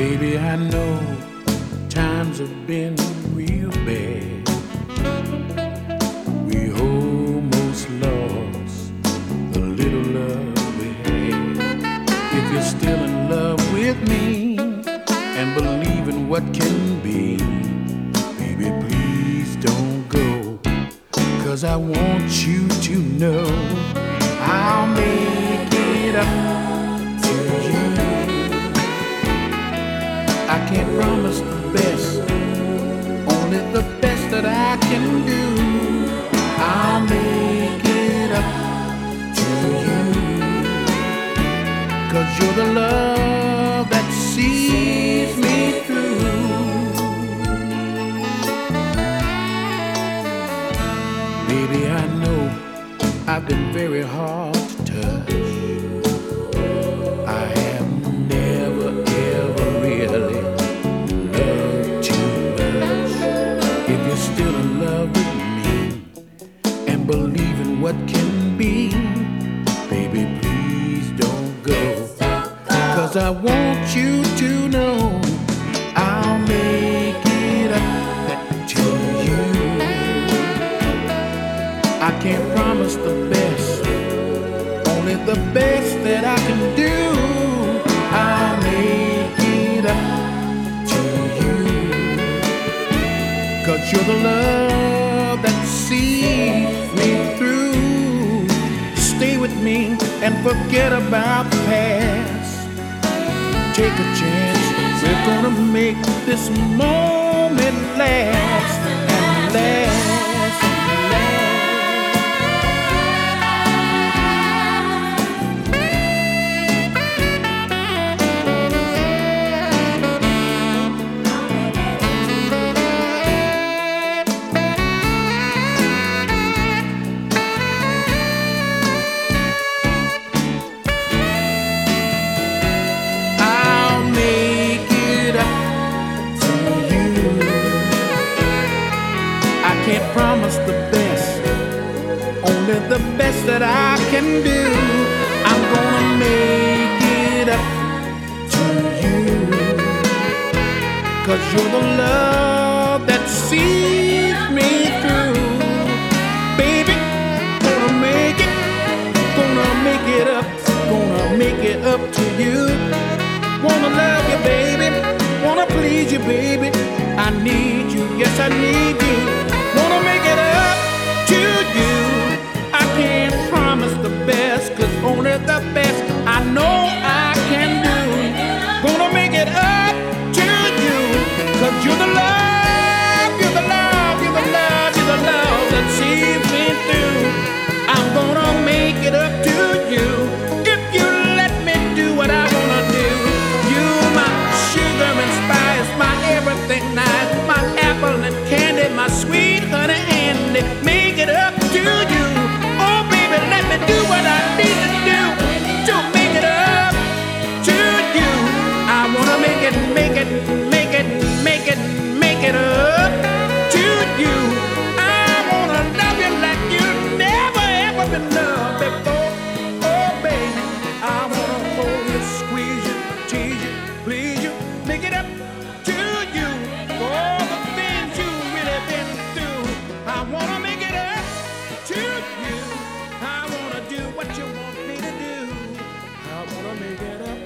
Baby, I know times have been real bad. We almost lost the little love we had. If you're still in love with me and believe in what can be, baby, please don't go. 'Cause I want you to know I'll make it up to you. I can't promise the best, only the best that I can do. I'll make it up to you. 'Cause you're the love that sees me through. Baby, I know I've been very hard to touch. I have never ever really loved too much. If you're still in love with me and believe in what can be, baby, please don't go. 'Cause I want you to know I'll make it up to you. I can't promise the best, only the best that I can do. I'll make it up to you. 'Cause you're the love that sees me through. Stay with me and forget about the past. Take a chance, we're gonna make this moment last and last. Can't promise the best, only the best that I can do. I'm gonna make it up to you. 'Cause you're the love that sees me through. Baby, gonna make it up to you. Wanna love you, baby, wanna please you, baby. I need you, yes I need you. Wanna make it up to you. I can't promise the best, 'cause only the best I know I can do. Gonna make it up to you. 'Cause you're the love, you're the love, you're the love, you're the love that sees me through. I'm gonna make it up to you. If you let me do what I wanna do. You're my sugar and spice, my everything nice, my apple and candy, my sweet honey Andy. Make it up to you. Oh baby, let me do what I need to do to make it up to you. I wanna make it up to you. I wanna love you like you never ever been loved before. Oh baby, I wanna hold you, squeeze you, tease you, please you. Make it up to you for all the things you really been through. I wanna make it up to you. I wanna do what you want me to do. I wanna make it up